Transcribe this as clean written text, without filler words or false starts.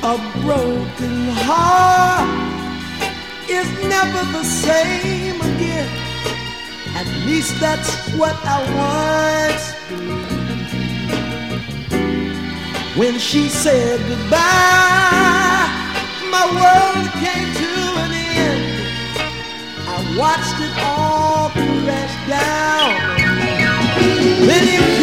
A broken heart is never the same again. At least that's what I once believed. When she said goodbye, my world came to an end. I watched it all crash down. Then